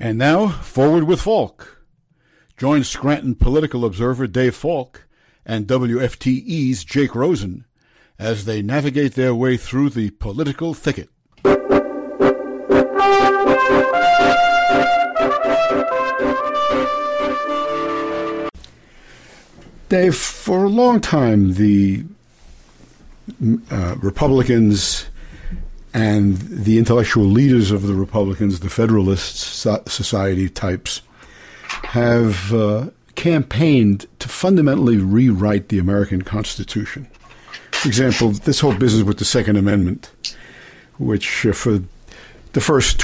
And now, Forward with Falk. Join Scranton political observer Dave Falk and WFTE's Jake Rosen as they navigate their way through the political thicket. Dave, for a long time, the Republicans and the intellectual leaders of the Republicans, the Federalist Society types, have campaigned to fundamentally rewrite the American Constitution. For example, this whole business with the Second Amendment, which for the first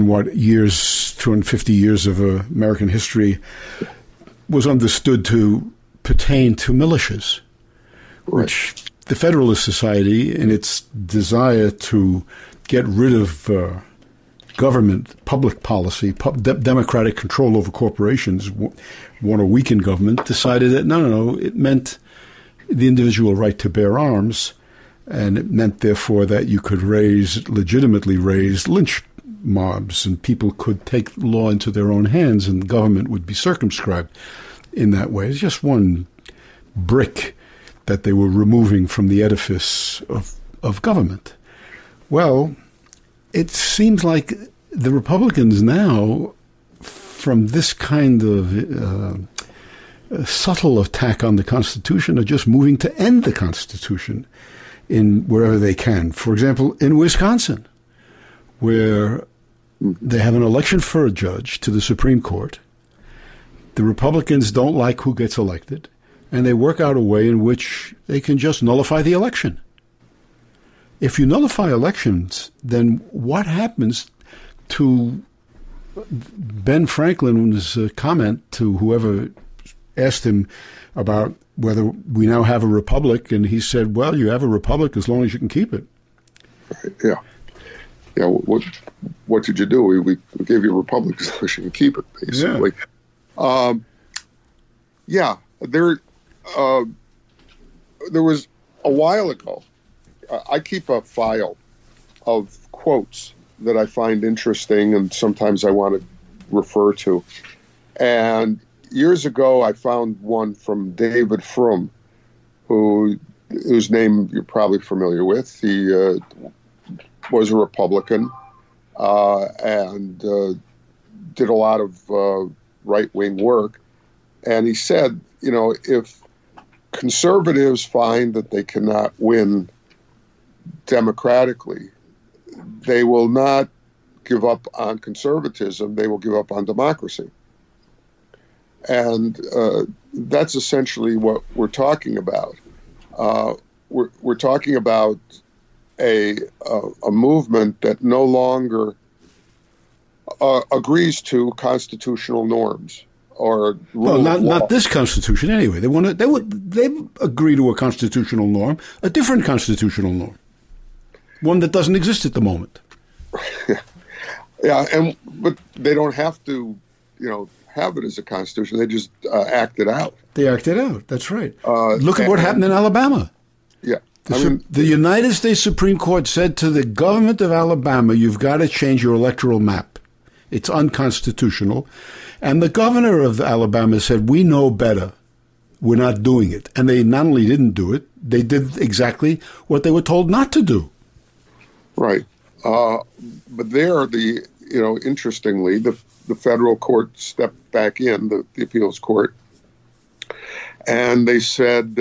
250 years of American history was understood to pertain to militias, which the Federalist Society, in its desire to get rid of government, public policy, democratic control over corporations, want to weaken government, decided that no, it meant the individual right to bear arms, and it meant, therefore, that you could legitimately raise lynch mobs, and people could take the law into their own hands, and government would be circumscribed in that way. It's just one brick that they were removing from the edifice of government. Well, it seems like the Republicans now, from this kind of subtle attack on the Constitution, are just moving to end the Constitution in wherever they can. For example, in Wisconsin, where they have an election for a judge to the Supreme Court. The Republicans don't like who gets elected, and they work out a way in which they can just nullify the election. If you nullify elections, then what happens to Ben Franklin's comment to whoever asked him about whether we now have a republic, and he said, well, you have a republic as long as you can keep it. Yeah. Yeah, what did you do? We gave you a republic as long as you can keep it, basically. Yeah. There was a while ago, I keep a file of quotes that I find interesting and sometimes I want to refer to. And years ago, I found one from David Frum, whose name you're probably familiar with. He was a Republican and did a lot of right-wing work. And he said, if conservatives find that they cannot win democratically, they will not give up on conservatism, they will give up on democracy. And that's essentially what we're talking about. We're talking about a movement that no longer agrees to constitutional norms. Or not this Constitution anyway. They agree to a constitutional norm, a different constitutional norm, one that doesn't exist at the moment. Yeah, but they don't have to, have it as a constitution. They just act it out. They act it out. That's right. Look at what happened in Alabama. Yeah, the United States Supreme Court said to the government of Alabama, "You've got to change your electoral map. It's unconstitutional." And the governor of Alabama said, "We know better. We're not doing it." And they not only didn't do it, they did exactly what they were told not to do. Right. But there, interestingly, the federal court stepped back in, the appeals court, and they said,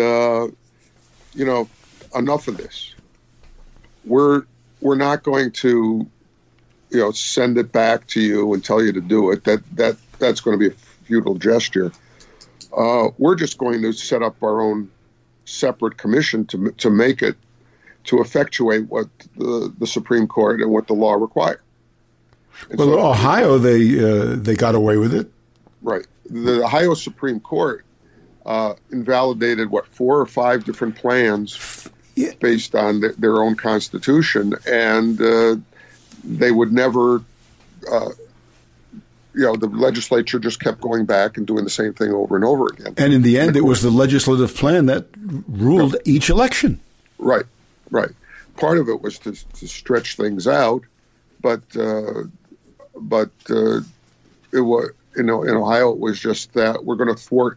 enough of this. We're not going to, send it back to you and tell you to do it. That's going to be a futile gesture. We're just going to set up our own separate commission to make it, to effectuate what the Supreme Court and what the law require. Well, in Ohio, they got away with it. Right. The Ohio Supreme Court invalidated, 4 or 5 different plans based on their own constitution, and they would never, the legislature just kept going back and doing the same thing over and over again. And in the end, it was the legislative plan that ruled each election. Right. Part of it was to stretch things out, but it was, in Ohio, it was just that we're going to thwart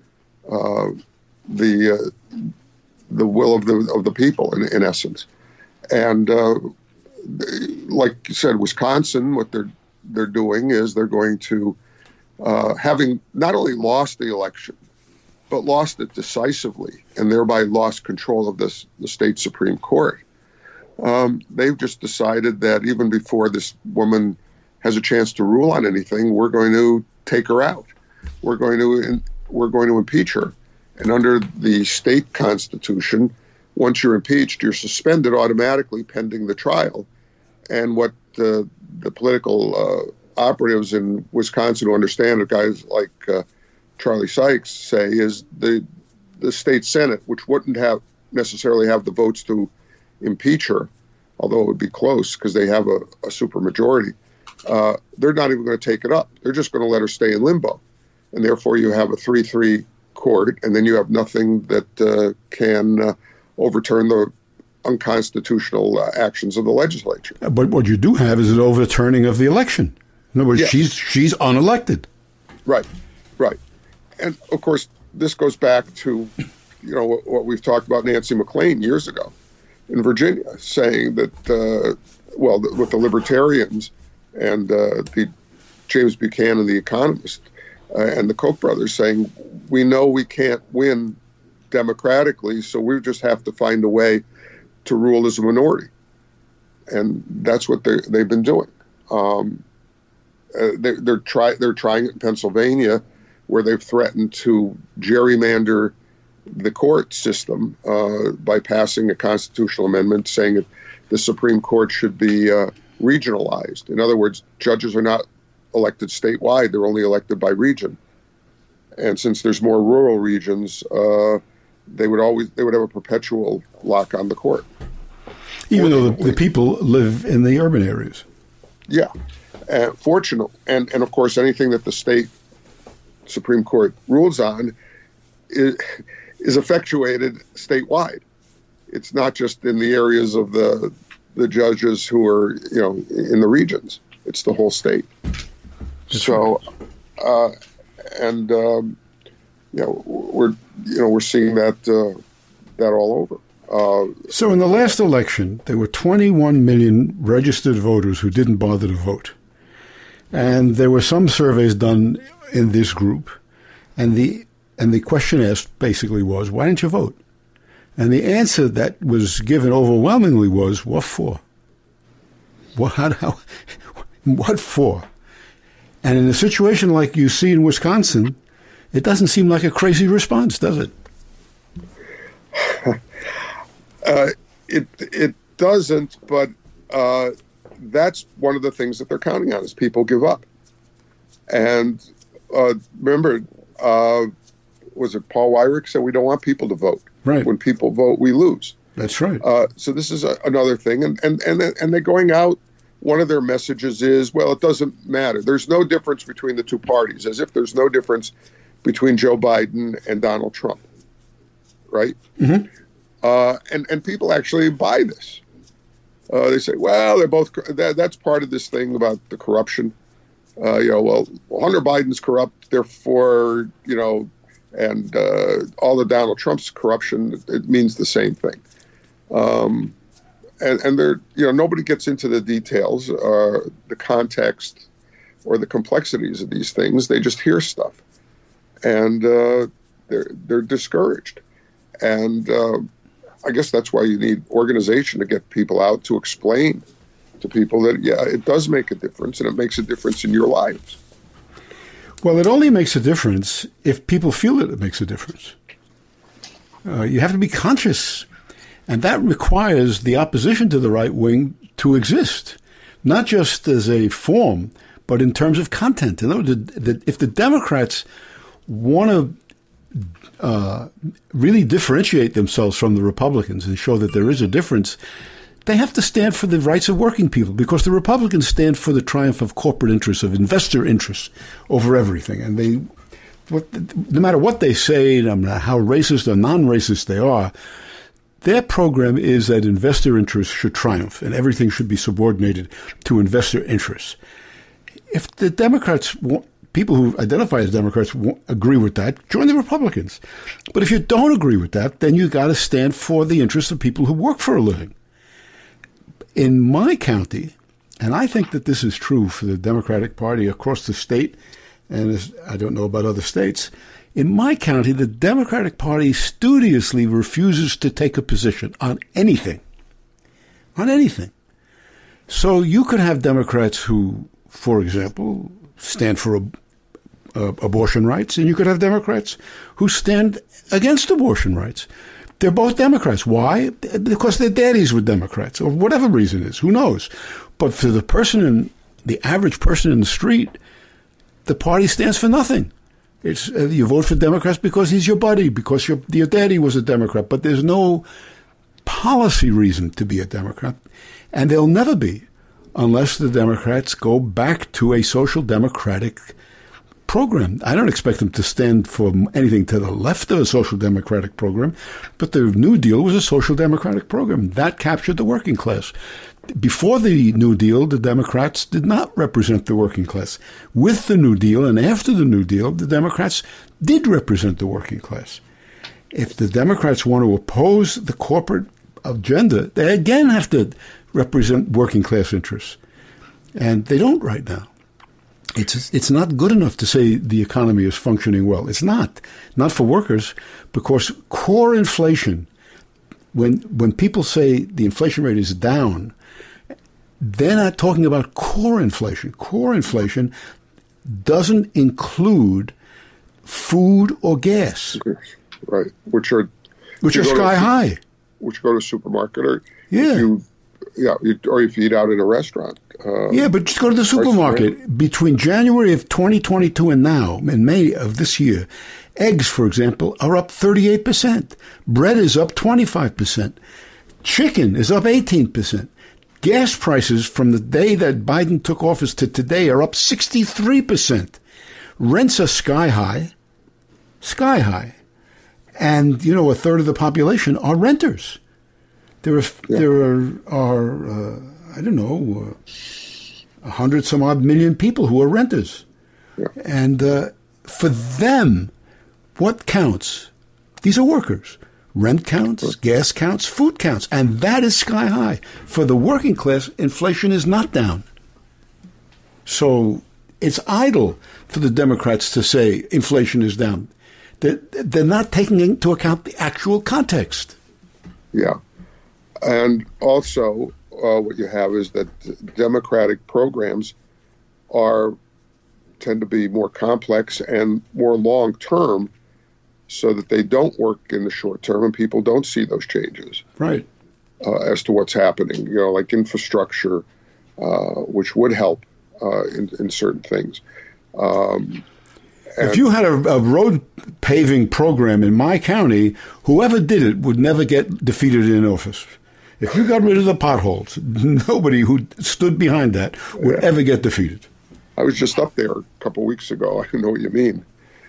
the will of the people, in essence. And like you said, Wisconsin, what they're doing is they're going to, having not only lost the election, but lost it decisively, and thereby lost control of the state Supreme Court. They've just decided that even before this woman has a chance to rule on anything, we're going to take her out. We're going to impeach her. And under the state constitution, once you're impeached, you're suspended automatically pending the trial. And what the political operatives in Wisconsin who understand it, guys like Charlie Sykes, say is the state Senate, which wouldn't necessarily have the votes to impeach her, although it would be close because they have a supermajority, they're not even going to take it up. They're just going to let her stay in limbo. And therefore you have a 3-3 court, and then you have nothing that can overturn the unconstitutional actions of the legislature. But what you do have is an overturning of the election. In other words, yes. she's unelected. Right. And of course, this goes back to, what we've talked about Nancy McLean years ago in Virginia, saying that, with the libertarians and the James Buchanan, the economist, and the Koch brothers, saying, we know we can't win democratically, so we just have to find a way to rule as a minority. And that's what they've been doing. They're trying it in Pennsylvania, where they've threatened to gerrymander the court system by passing a constitutional amendment saying that the Supreme Court should be regionalized. In other words, judges are not elected statewide; they're only elected by region. And since there's more rural regions, they would have a perpetual lock on the court, even though the people live in the urban areas. Yeah, fortunately, and of course, anything that the state Supreme Court rules on is effectuated statewide. It's not just in the areas of the judges who are in the regions. It's the whole state. That's so, right. We're seeing that all over. So in the last election, there were 21 million registered voters who didn't bother to vote. And there were some surveys done in this group, and the question asked basically was, why didn't you vote? And the answer that was given overwhelmingly was, what for? What for? And in a situation like you see in Wisconsin, it doesn't seem like a crazy response, does it? It doesn't, but that's one of the things that they're counting on is people give up. And remember, was it Paul Weyrich said we don't want people to vote. Right. When people vote, we lose. That's right. So this is another thing. And they're going out. One of their messages is, well, it doesn't matter. There's no difference between the two parties, as if there's no difference between Joe Biden and Donald Trump. Right? Mm-hmm. And people actually buy this. They say, well, they're both. That's part of this thing about the corruption. Well, Hunter Biden's corrupt, therefore, and all the Donald Trump's corruption, it means the same thing. And they're, nobody gets into the details, the context, or the complexities of these things. They just hear stuff, and they're discouraged. And I guess that's why you need organization to get people out to explain to people that, it does make a difference, and it makes a difference in your lives. Well, it only makes a difference if people feel that it makes a difference. You have to be conscious, and that requires the opposition to the right wing to exist, not just as a form, but in terms of content. In other words, if the Democrats want to really differentiate themselves from the Republicans and show that there is a difference, they have to stand for the rights of working people, because the Republicans stand for the triumph of corporate interests, of investor interests over everything. And no matter what they say, no matter how racist or non-racist they are, their program is that investor interests should triumph and everything should be subordinated to investor interests. If the Democrats, people who identify as Democrats agree with that, join the Republicans. But if you don't agree with that, then you got to stand for the interests of people who work for a living. In my county, and I think that this is true for the Democratic Party across the state, and I don't know about other states, in my county, the Democratic Party studiously refuses to take a position on anything. On anything. So you could have Democrats who, for example, stand for abortion rights, and you could have Democrats who stand against abortion rights. They're both Democrats. Why? Because their daddies were Democrats, or whatever reason is. Who knows? But for the average person in the street, the party stands for nothing. It's you vote for Democrats because he's your buddy, because your daddy was a Democrat. But there's no policy reason to be a Democrat, and there'll never be unless the Democrats go back to a social democratic program. I don't expect them to stand for anything to the left of a social democratic program, but the New Deal was a social democratic program. That captured the working class. Before the New Deal, the Democrats did not represent the working class. With the New Deal and after the New Deal, the Democrats did represent the working class. If the Democrats want to oppose the corporate agenda, they again have to represent working class interests. And they don't right now. It's not good enough to say the economy is functioning well. It's not for workers, because core inflation, when people say the inflation rate is down, they're not talking about core inflation. Core inflation doesn't include food or gas. Right, which are sky high. Which go to a supermarket or or if you eat out in a restaurant. But just go to the supermarket. Between January of 2022 and now, in May of this year, eggs, for example, are up 38%. Bread is up 25%. Chicken is up 18%. Gas prices from the day that Biden took office to today are up 63%. Rents are sky high. Sky high. And, a third of the population are renters. There are I don't know, 100 some odd million people who are renters. Yeah. And for them, what counts? These are workers. Rent counts, gas counts, food counts, and that is sky high. For the working class, inflation is not down. So it's idle for the Democrats to say inflation is down. They're not taking into account the actual context. Yeah. And also, what you have is that democratic programs tend to be more complex and more long-term, so that they don't work in the short term and people don't see those changes. Right. As to what's happening, like infrastructure, which would help in certain things. If you had a road paving program in my county, whoever did it would never get defeated in office. If you got rid of the potholes, nobody who stood behind that would ever get defeated. I was just up there a couple of weeks ago. I know what you mean.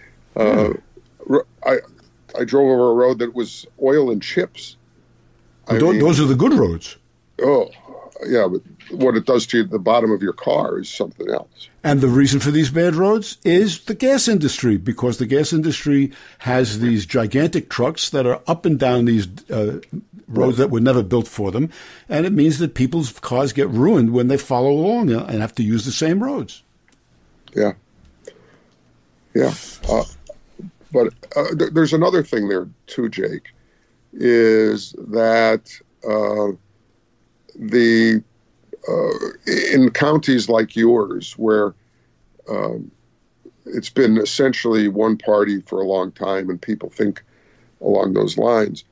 I drove over a road that was oil and chips. Those are the good roads. Oh, yeah, but what it does to the bottom of your car is something else. And the reason for these bad roads is the gas industry, because the gas industry has these gigantic trucks that are up and down these roads that were never built for them. And it means that people's cars get ruined when they follow along and have to use the same roads. Yeah. Yeah. But there's another thing there, too, Jake, is that in counties like yours, where it's been essentially one party for a long time and people think along those lines,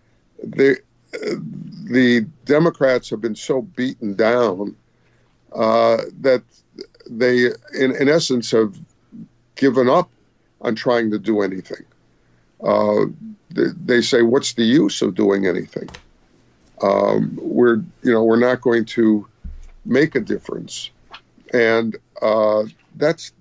the Democrats have been so beaten down that they, in essence, have given up on trying to do anything. They say, "What's the use of doing anything? We're not going to make a difference," and that's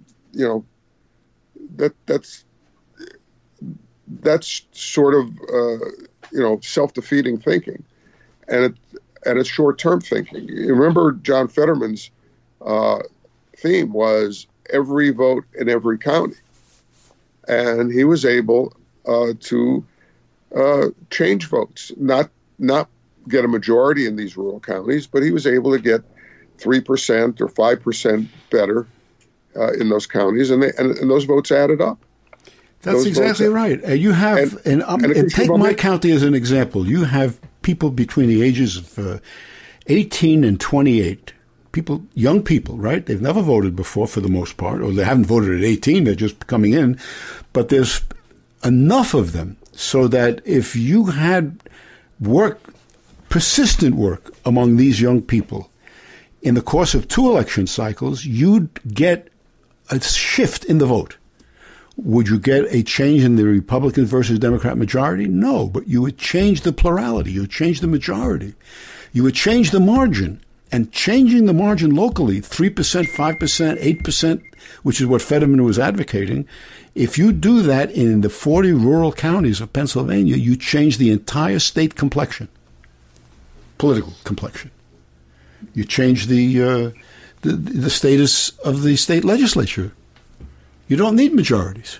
sort of self-defeating thinking, and it's short-term thinking. You remember John Fetterman's theme was every vote in every county. And he was able to change votes, not get a majority in these rural counties, but he was able to get 3% or 5% better in those counties, and those votes added up. That's exactly right. You have, and take my county as an example. You have people between the ages of 18 and 28. People, young people, right? They've never voted before for the most part, or they haven't voted at 18. They're just coming in. But there's enough of them so that if you had persistent work among these young people in the course of 2 election cycles, you'd get a shift in the vote. Would you get a change in the Republican versus Democrat majority? No, but you would change the plurality. You would change the majority. You would change the margin. And changing the margin locally, 3%, 5%, 8%, which is what Fetterman was advocating, if you do that in the 40 rural counties of Pennsylvania, you change the entire state complexion, political complexion. You change the status of the state legislature. You don't need majorities.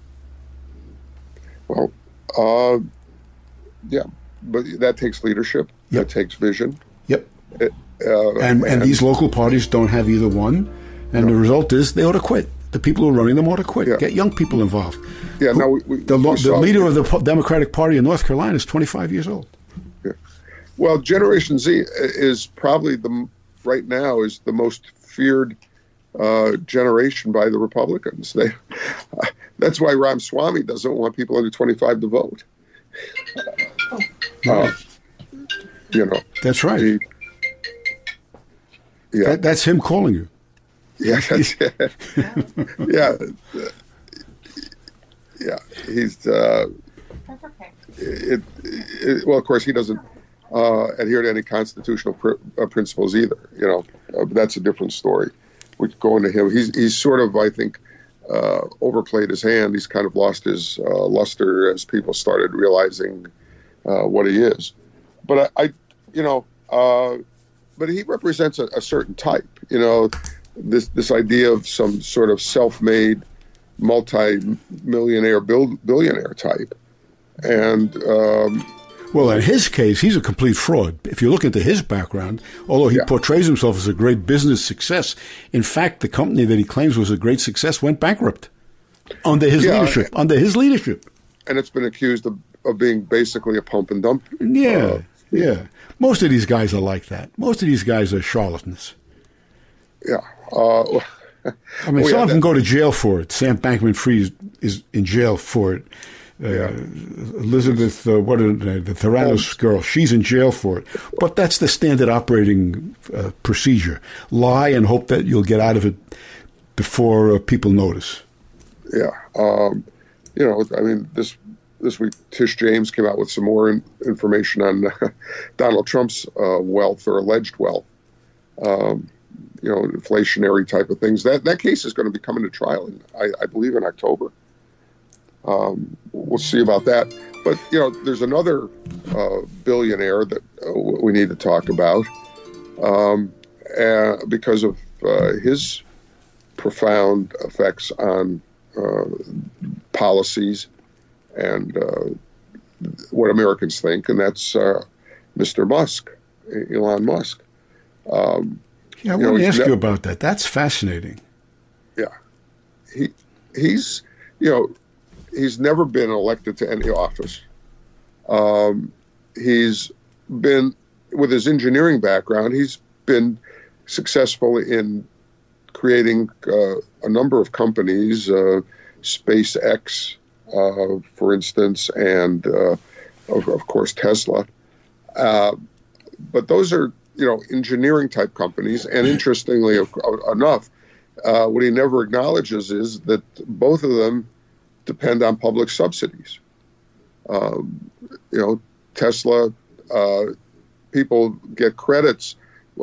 Well, yeah, but that takes leadership. Yep. That takes vision. Yep. And these local parties don't have either one, and the result is they ought to quit. The people who are running them ought to quit. Yeah. Get young people involved. Yeah. Now the leader of the Democratic Party in North Carolina is 25 years old. Yeah. Well, Generation Z is probably right now is the most feared generation by the Republicans. That's why Ramaswamy doesn't want people under 25 to vote. That's right. Yeah, that's him calling you. Yeah, yeah, yeah. He's That's okay. Well, of course, he doesn't adhere to any constitutional principles either. That's a different story. We could go into him. He's sort of, I think, overplayed his hand. He's kind of lost his luster as people started realizing what he is. But but he represents a certain type. This idea of some sort of self-made, multi-millionaire, billionaire type, and. Well, in his case, he's a complete fraud. If you look into his background, although he portrays himself as a great business success, in fact, the company that he claims was a great success went bankrupt under his leadership. And it's been accused of being basically a pump and dump. Yeah. Most of these guys are like that. Most of these guys are charlatans. Yeah. Some of them go to jail for it. Sam Bankman-Fried is in jail for it. Elizabeth, the Theranos girl, she's in jail for it. But that's the standard operating procedure. Lie and hope that you'll get out of it before people notice. Yeah. This week, Tish James came out with some more information on Donald Trump's wealth or alleged wealth, inflationary type of things. That case is going to be coming to trial, I believe, in October. We'll see about that. But, there's another billionaire that we need to talk about because of his profound effects on policies and what Americans think, and that's Mr. Musk, Elon Musk. I want to ask you about that. That's fascinating. Yeah. He's never been elected to any office. He's been, with his engineering background, he's been successful in creating a number of companies, SpaceX, for instance, and of course Tesla. But those are engineering type companies, and interestingly enough, what he never acknowledges is that both of them depend on public subsidies. Tesla, people get credits,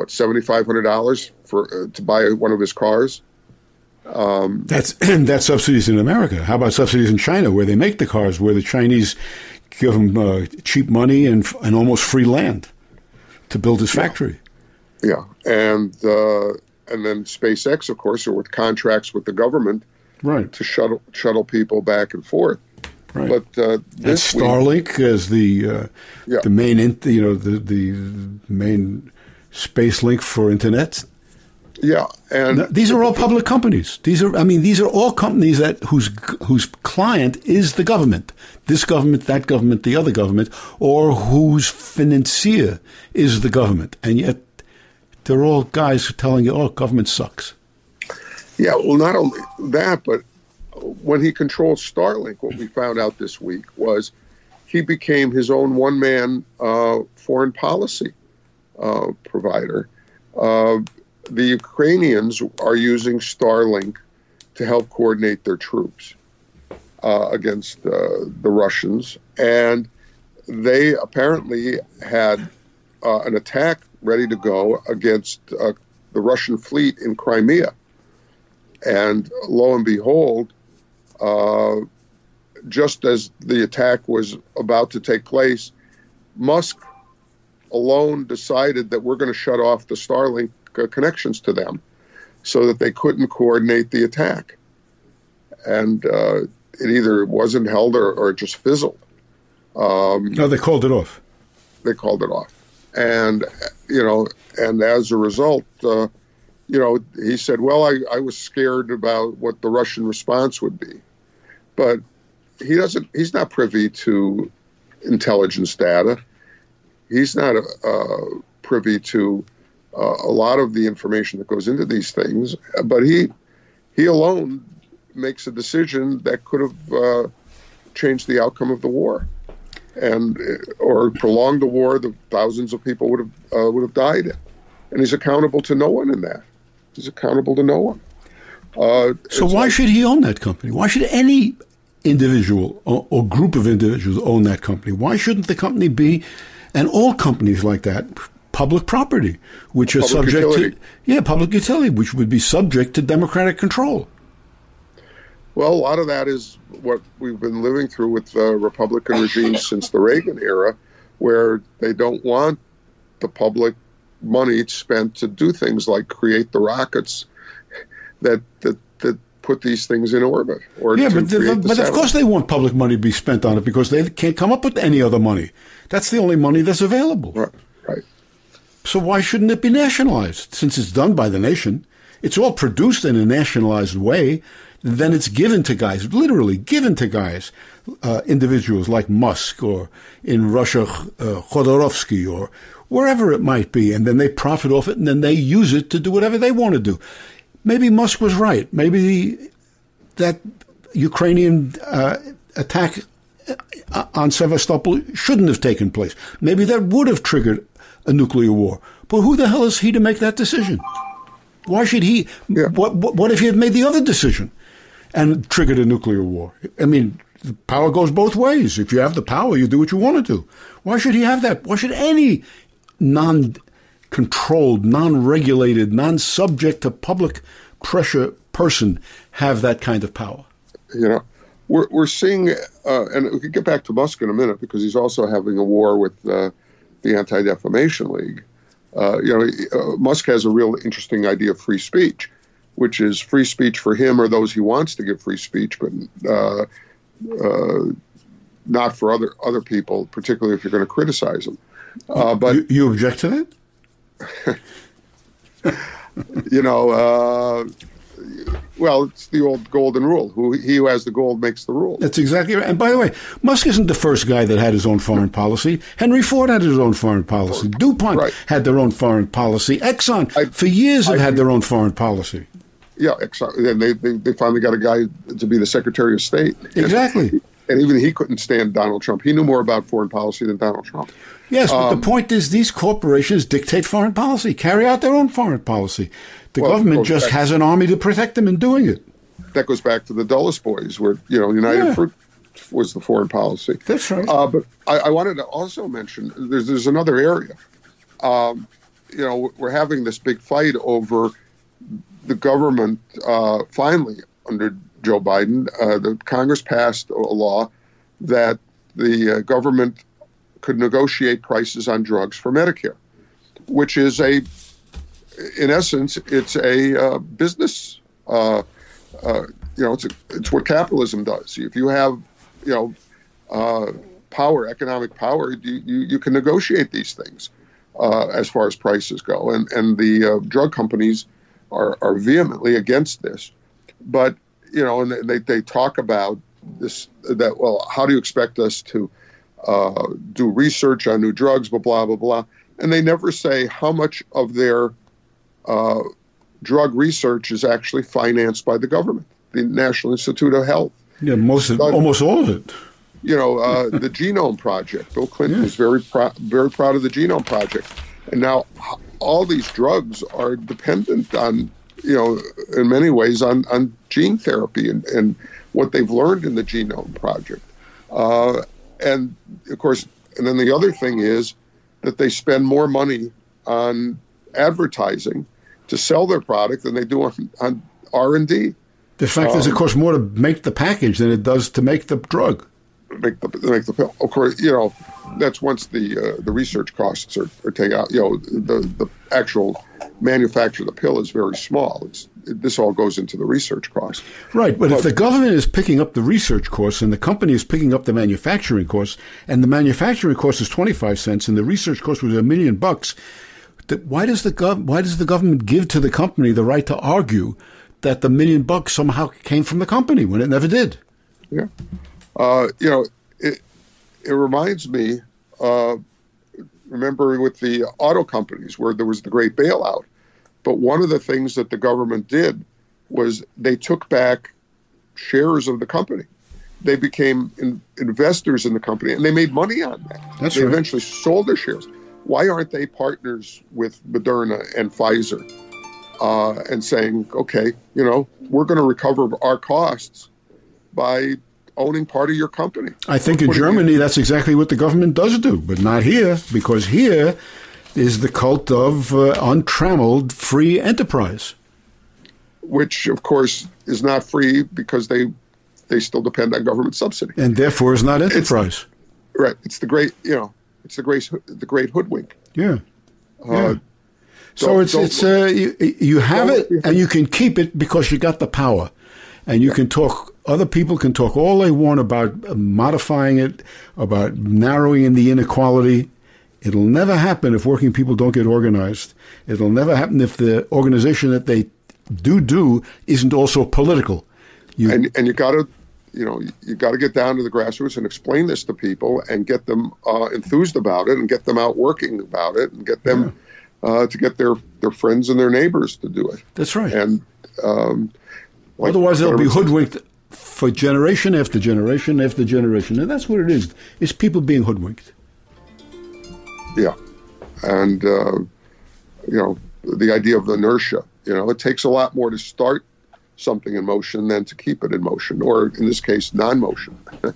$7,500 to buy one of his cars. That's subsidies in America. How about subsidies in China, where they make the cars, where the Chinese give him cheap money and almost free land to build his factory? Yeah, and and then SpaceX, of course, are with contracts with the government, right, to shuttle people back and forth. Right. But this Starlink as the main, the main space link for internet. Yeah, and these are all public companies. These are all companies whose client is the government. This government, that government, the other government, or whose financier is the government. And yet they're all guys telling you, oh, government sucks. Yeah, well, not only that, but when he controlled Starlink, what we found out this week was he became his own one-man foreign policy provider. The Ukrainians are using Starlink to help coordinate their troops against the Russians. And they apparently had an attack ready to go against the Russian fleet in Crimea. And lo and behold, just as the attack was about to take place, Musk alone decided that we're going to shut off the Starlink connections to them so that they couldn't coordinate the attack. And it either wasn't held or it just fizzled. No, they called it off. They called it off. And, and as a result, he said, well, I was scared about what the Russian response would be. But he's not privy to intelligence data. He's not privy to a lot of the information that goes into these things, but he alone makes a decision that could have changed the outcome of the war, or prolonged the war. The thousands of people would have died, and he's accountable to no one in that. He's accountable to no one. So why should he own that company? Why should any individual or group of individuals own that company? Why shouldn't the company be, and all companies like that, public property, which are subject to public utility, which would be subject to democratic control? Well, a lot of that is what we've been living through with the Republican regimes since the Reagan era, where they don't want the public money spent to do things like create the rockets that put these things in orbit. But of course they want public money to be spent on it because they can't come up with any other money. That's the only money that's available. Right. So why shouldn't it be nationalized? Since it's done by the nation, it's all produced in a nationalized way, then it's given to guys, literally given to guys, individuals like Musk or in Russia, Khodorkovsky or wherever it might be, and then they profit off it and then they use it to do whatever they want to do. Maybe Musk was right. Maybe that Ukrainian attack on Sevastopol shouldn't have taken place. Maybe that would have triggered a nuclear war. But who the hell is he to make that decision? Why should he? Yeah. What if he had made the other decision and triggered a nuclear war? I mean, the power goes both ways. If you have the power, you do what you want to do. Why should he have that? Why should any non-controlled, non-regulated, non-subject to public pressure person have that kind of power? We're seeing, and we can get back to Musk in a minute because he's also having a war with the Anti-Defamation League. Musk has a real interesting idea of free speech, which is free speech for him or those he wants to give free speech, but not for other people, particularly if you're going to criticize them. But you object to that? Well, it's the old golden rule. He who has the gold makes the rule. That's exactly right. And by the way, Musk isn't the first guy that had his own foreign policy. Henry Ford had his own foreign policy. DuPont had their own foreign policy. Exxon, for years, have had their own foreign policy. Yeah, Exxon. And they finally got a guy to be the Secretary of State. Exactly. And even he couldn't stand Donald Trump. He knew more about foreign policy than Donald Trump. Yes, but the point is these corporations dictate foreign policy, carry out their own foreign policy. The government just has an army to protect them in doing it. That goes back to the Dulles Boys, where United Fruit was the foreign policy. That's right. But I wanted to also mention there's another area. We're having this big fight over the government. Finally, under Joe Biden, the Congress passed a law that the government could negotiate prices on drugs for Medicare, which is in essence, it's a business. It's what capitalism does. If you have, power, economic power, you can negotiate these things as far as prices go. And the drug companies are vehemently against this. But, and they talk about this, how do you expect us to do research on new drugs, blah, blah, blah. And they never say how much of their drug research is actually financed by the government, the National Institute of Health. Yeah, almost all of it. The Genome Project. Bill Clinton was very proud of the Genome Project. And now all these drugs are dependent on, in many ways on gene therapy and what they've learned in the Genome Project. And of course, and then the other thing is that they spend more money on advertising to sell their product than they do on R&D. The fact is, it costs more to make the package than it does to make the drug. Make the pill. Of course, that's once the research costs are taken out. The actual manufacture of the pill is very small. This all goes into the research cost. Right, but if the government is picking up the research costs and the company is picking up the manufacturing costs, and the manufacturing cost is 25 cents and the research cost was $1 million, why does the government give to the company the right to argue that the $1 million somehow came from the company when it never did? Yeah. It reminds me, remember with the auto companies where there was the great bailout. But one of the things that the government did was they took back shares of the company. They became investors in the company, and they made money on that. They eventually sold their shares. Why aren't they partners with Moderna and Pfizer and saying, okay, we're going to recover our costs by owning part of your company? I think in Germany, that's exactly what the government does do, but not here, because here is the cult of untrammeled free enterprise. Which, of course, is not free because they still depend on government subsidy. And therefore is not enterprise. Right. It's the great, the great hoodwink. Yeah. So you have it and you can keep it because you got the power. And you can talk, other people can talk all they want about modifying it, about narrowing in the inequality. It'll never happen if working people don't get organized. It'll never happen if the organization that they do isn't also political. And you got to, you got to get down to the grassroots and explain this to people and get them enthused about it and get them out working about it and get them to get their friends and their neighbors to do it. That's right. And otherwise, they'll be hoodwinked for generation after generation after generation. And that's what it is. It's people being hoodwinked. Yeah. And, the idea of inertia, it takes a lot more to start something in motion than to keep it in motion, or in this case, non-motion,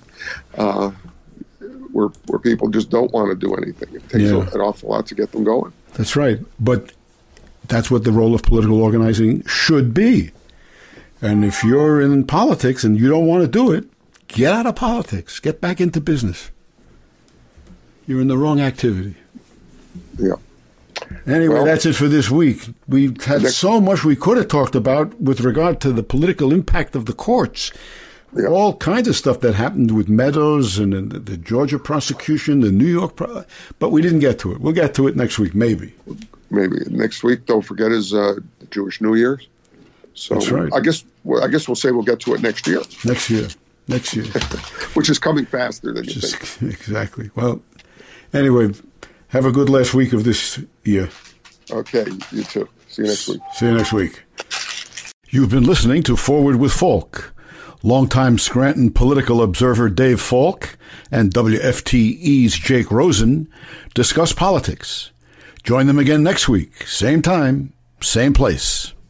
where people just don't want to do anything. It takes an awful lot to get them going. That's right. But that's what the role of political organizing should be. And if you're in politics and you don't want to do it, get out of politics. Get back into business. You're in the wrong activity. Yeah. Anyway, that's it for this week. We've had so much we could have talked about with regard to the political impact of the courts. Yeah. All kinds of stuff that happened with Meadows and the Georgia prosecution, the New York, but we didn't get to it. We'll get to it next week, maybe. Maybe next week. Don't forget is Jewish New Year's. So that's right. I guess we'll say we'll get to it next year. Next year, which is coming faster than you think. Exactly. Well, anyway, have a good last week of this year. Okay, you too. See you next week. See you next week. You've been listening to Forward with Falk. Longtime Scranton political observer Dave Falk and WFTE's Jake Rosen discuss politics. Join them again next week, same time, same place.